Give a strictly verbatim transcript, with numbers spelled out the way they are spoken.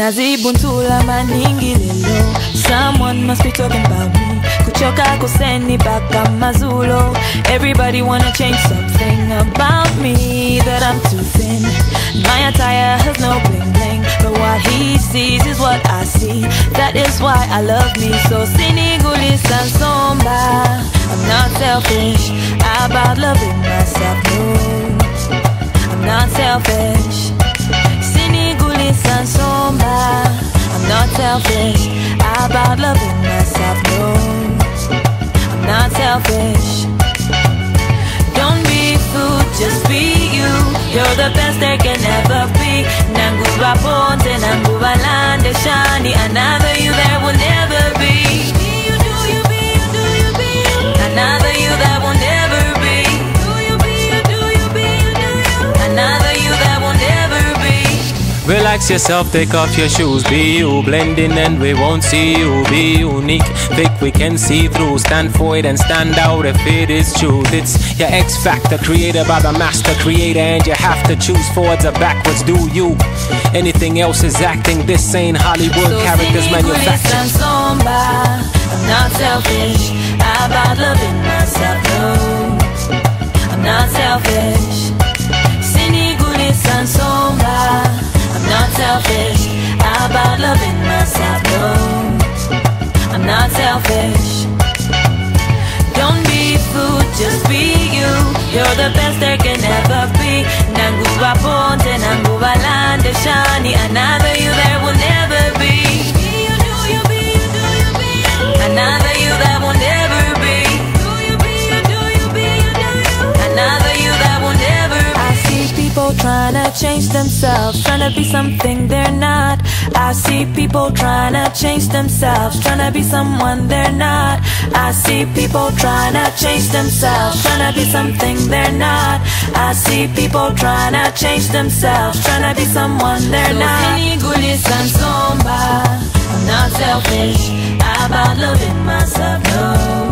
Nazibuntula maningi lelo. Someone must be talking about me. Kuchoka kuseni baka mazulo. Everybody wanna change something about me, that I'm too thin. My attire has no bling bling, but what he sees is what I see. That is why I love me so. Sinigulis and somba. I'm not selfish about loving myself, no. I'm not selfish. Sinigulis and somba. I'm not selfish about loving myself, no. I'm not selfish. Don't be fooled, just be you. You're the best there can ever be. Nanguva ponte, nanguva lande shani. Another you there will never be. Be you, do you, be you, do you, be you. Another you that will never be. Do you, be you, do you, be you, do you. Another you that will never be. Relax yourself, take off your shoes. Be you, blend in and we won't see you. Be unique, thick we can see through. Stand for it and stand out if it is truth. It's your X factor, created by the master creator, and you have to choose forwards or backwards. Do you? Anything else is acting. This ain't Hollywood, so characters manufactured. I'm not selfish about loving myself, no. I'm not selfish. Sinigulis and somba. I'm not selfish about loving myself, no. I'm not selfish. Don't be fooled, just be you. You're the best there can ever be. Nanguva ponte, nanguva lande shani. Another you there will never be. Be you, do you, be you, do you, be you. Another you that will never be. Do you, be you, do you, be you, do you. Another you that will never be. I see people trying to change themselves, trying to be something they're not. I see people trying to change themselves, trying to be someone they're not. I see people trying to change themselves, trying to be something they're not. I see people trying to change themselves, trying to be someone they're so not. Sinigulis and somba. I'm not selfish about loving myself, no.